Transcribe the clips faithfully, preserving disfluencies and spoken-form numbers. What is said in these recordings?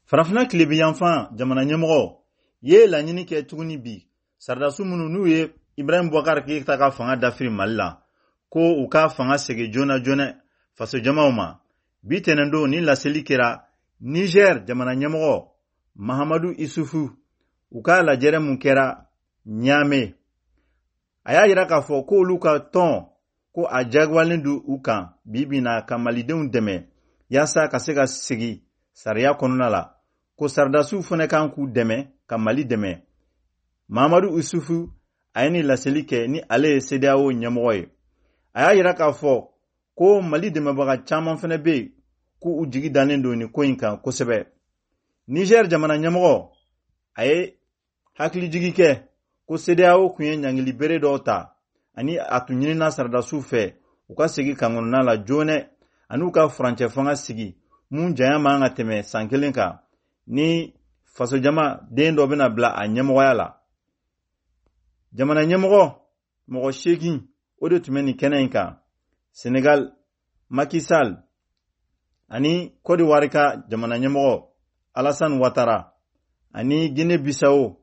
Farafina kilebiyanfan jamana ɲɛmɔgɔ ye laɲini kɛ tuguni bi Sardasiw minnu n'u ye Ibrahim Boubacar Keïta ka fanga dafiri Mali la ko u ka fanga segi joona joona faso jamaw ma. Bi tɛnɛndon ni laseli kɛra Niger jamana ɲɛmɔgɔ Mahamadou Issoufou u ka lajɛrɛ mun kɛra Niamey. A y'a yira k'a fɔ ko olu ka tɔn ko a jagoyalen do u kan bibi na ka malidenw dɛmɛ yaasa ka se ka segi sariya kɔnɔna la. Ko Sardasiw fana kan k'u dɛmɛ ka Mali dɛmɛ. Mahamadou Issoufou a ye ni laseli kɛ ni ale ye C D A O ɲɛmɔgɔ ye. A y'a yira k'a fɔ ko Mali dɛmɛbaga caman fana bɛ yen k'u jigi dannen don ni ko in kan kosɛbɛ. Niger jamana ɲɛmɔgɔ a ye hakilijigi kɛ ko C D A O kun ye ɲangili bere dɔw ta ani a tun ɲinina Sardasiw fɛ u ka segi kangɔnna la joona ani u ka furancɛ fanga sigi mun janya man ka tɛmɛ san kelen kan ni faso jama den dɔ bɛna bila a ɲɛmɔgɔya la. Jamana ɲɛmɔgɔ mɔgɔ seegin o de tun bɛ nin kɛnɛ in kan. Senegal, Macky Sall ani Côte d'Ivoire ka jamana ɲɛmɔgɔ Alassane Ouattara ani Guinée Bissau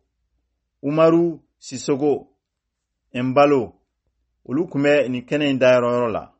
Umaru Sissoco Embalo olu tun bɛ nin kɛnɛ in dayɔrɔ la.